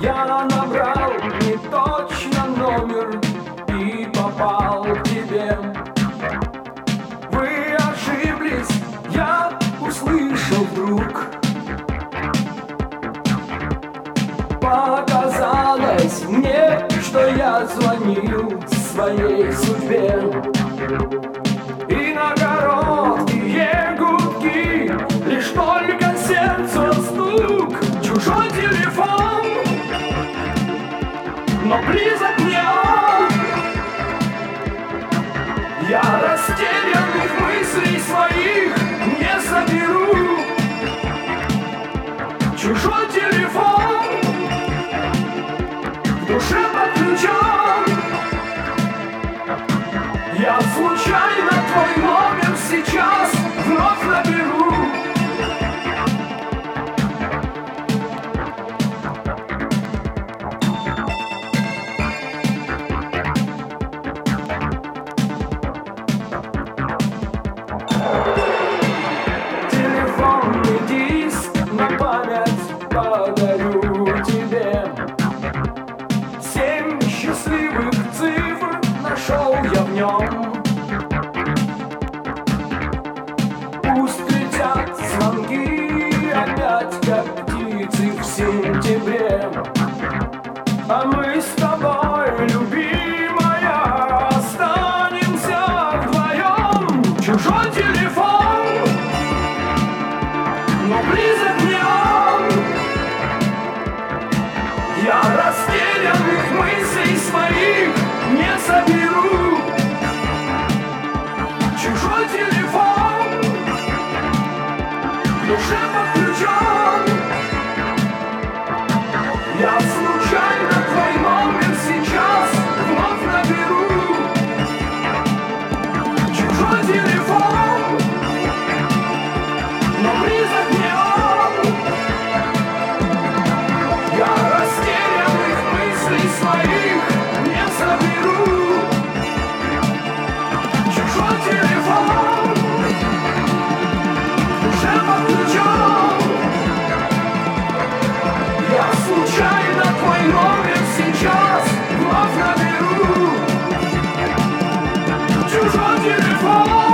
Я набрал не точно номер и попал к тебе. Вы ошиблись, я услышал вдруг. Показалось мне, что я звонил своей судьбе. И на короткие гудки лишь только сердцу стук. Чужой телефон, но близок мне он. Я растерянных мыслей своих не соберу. Чужой телефон в душе подключен. Я случайно твой номер сейчас вновь наберу. Телефонный диск на память подарю тебе. 7 счастливых цифр нашел я в нем. Пусть летят звонки опять, как птицы в сентябре. А мы с тобой, любимая, останемся вдвоем. Чужой телефон, но близок мне он. Я растерянных мыслей своих не соберу. Чужой телефон в душе подключен. Я случайно твой номер сейчас вновь наберу. Чужой телефон, но близок мне он. Я растерянных мыслей своих не соберу. Чужой телефон в душе подключен. Я случайно твой номер сейчас вновь наберу. Чужой телефон.